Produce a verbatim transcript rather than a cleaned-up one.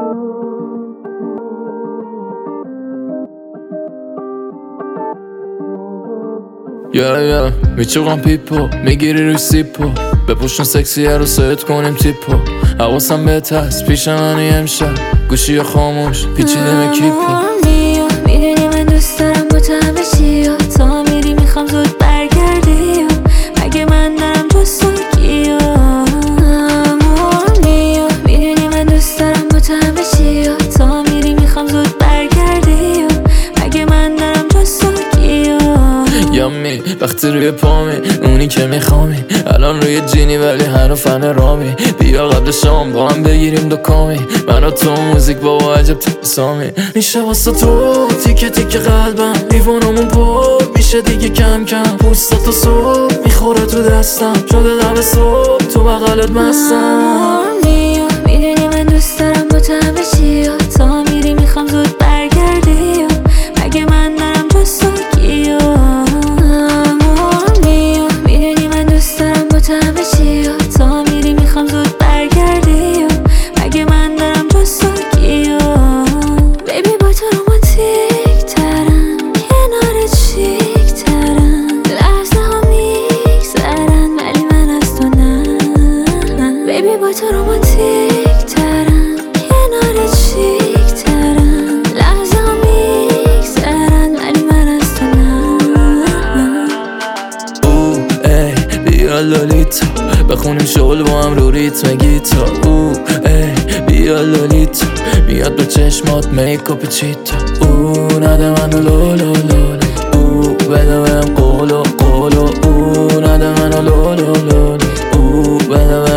یا یا میچوقم پیپو میگیری روی سیپو بپوشن سکسی رو سایت کنیم تیپو حواسم بهت هست پیش منی امشب گوشی یا خاموش پیچیدم کیپو میدونی من دوست دارم با تو همه چی تا میری میخوام زود برگردی مگه من دارم جز تو کیو میدونی من دوست دارم با تو همه چی تا میری میخوام زود برگردی مگه من دارم جز تو کیو یامی وقتی روی پامی اونی که میخوامی الان روی جینی ولی هنوز فن رامی بیا قبل شام با هم بگیریم دو کامی من و تو موزیک بابا عجب تسامی میشه واسه تو تیکه تیکه قلبم دیوانمون پر میشه دیگه کم کم پوستت تو صبح میخوره تو دستم شده دم صبح تو بغلت مستم میدونی من دوست دارم با تو همه چی تا میری میخوام زود برگردی مگه من دارم جز تو کیو میدونی من دوست دارم با تو همه چی تا میری میخوام زود برگردی مگه من دارم جز تو کیو بیبی با تو رومانتیک ترم کنارت شیک ترم لحظه ها میگذرن ولی من از تو نه بیبی با تو رومانتیک ترم کنارت شیک ترم لحظه ها میگذرن ولی من از تو نه او ای بیا لالیتا بخونیم شغل با هم رو ریتم گیتا او ای بیا لالیتا میاد به چشمات میکاپ چیتا او نده منو لولو لولو او بده بهم قولو قولو او نده منو لولو لولو او بده